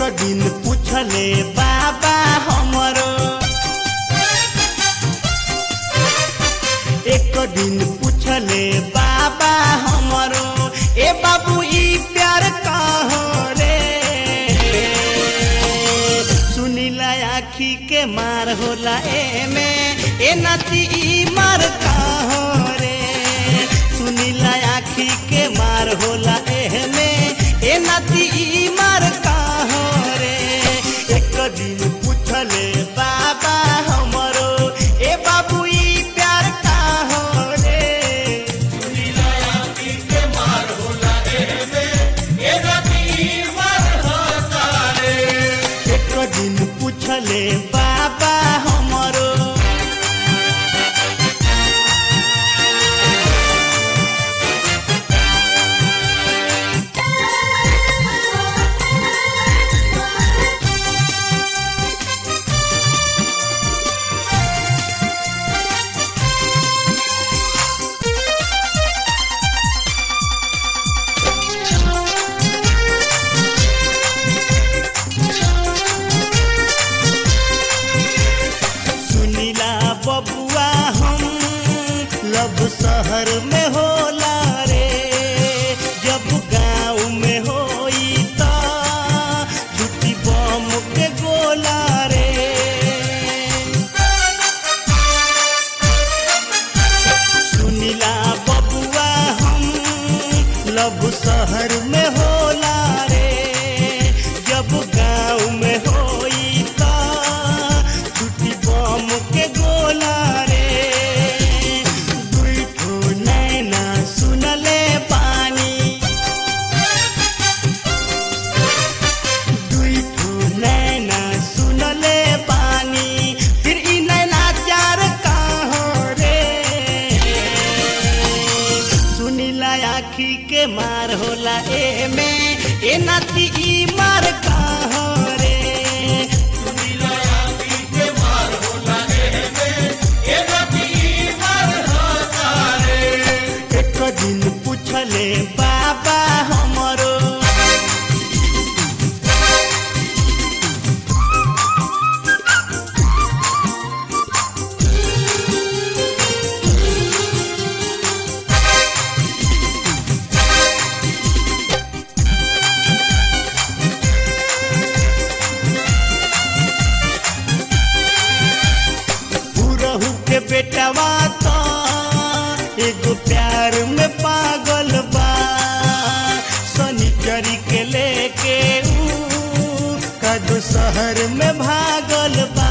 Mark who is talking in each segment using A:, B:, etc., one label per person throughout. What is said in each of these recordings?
A: दिन पूछले बाबा हमरो, एक दिन पूछले बाबा हमरो, ए बाबू ई प्यार कहाँ रे, सुनीला आखी के मार होला एमे, ए नाती ई मार कहाँ रे, सुनीला आखी के मार होला एमे, ए नाती ई मार कहाँ रे। एक दिन पूछले बाबा हमरो, ए बाबू ई प्यार कहाँ रे,
B: सुनीला आखी के मार होला एमे, ए नाती ई मार होता रे।
A: एक दिन पूछले बाबा हमरो, सुनीला बबुआ हम लब शहर में होला रे, जब गाँव में होई त छुट्टी बम के गोला रे, सुनीला बबुआ हम लब शहर में होला रे, जब गाँव में होई त छुट्टी बम के गोला रे, दुई ठो नैना सुनले पानी, दुई ठो नैना सुनले पानी, फिर ई नैना चार कहाँ रे, सुनीला आखी के मार होला एमे, ए नाती ई मार कहाँ रे,
B: सुनीला आखी के मार होला एमे, ए नाती ई मार होता रे।
A: एक दिन पूछले बाबा हमरो, बुरहु के बेटवा तो एगो प्यार में पागल बा, शनिचरी के लेके ऊ कदू शहर में भागल बा,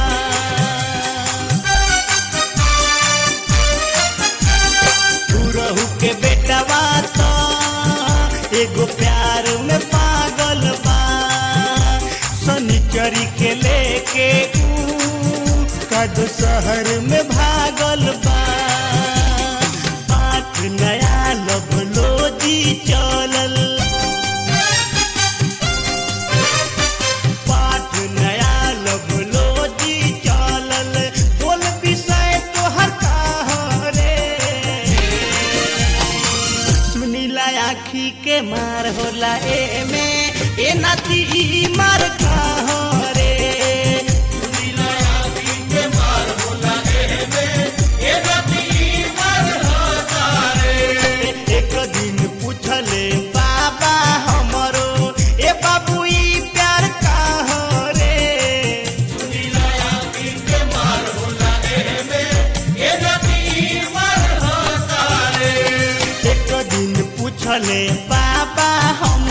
A: बुरहु के बेटवा तो एगो प्यार में पागल बा, शनिचरी के लेके ऊ कदू शहर में भागल बा, पाठ नया लबलोजी चलल, पाठ नया लबलोजी चलल, बोल विषय तोहर कहाँ रे, सुनीला आखी के मार होला एमे, ए नाती ई मार कहाँ रे,
B: सुनीला आखी के मार होला एमे, ए नाती ई मार होता रे।
A: एक दिन पूछले बाबा हमरो, ए बाबू ई प्यार कहाँ रे,
B: सुनीला आखी के मार होला एमे, ए नाती ई मार होता रे।
A: एक दिन पूछले बाबा हम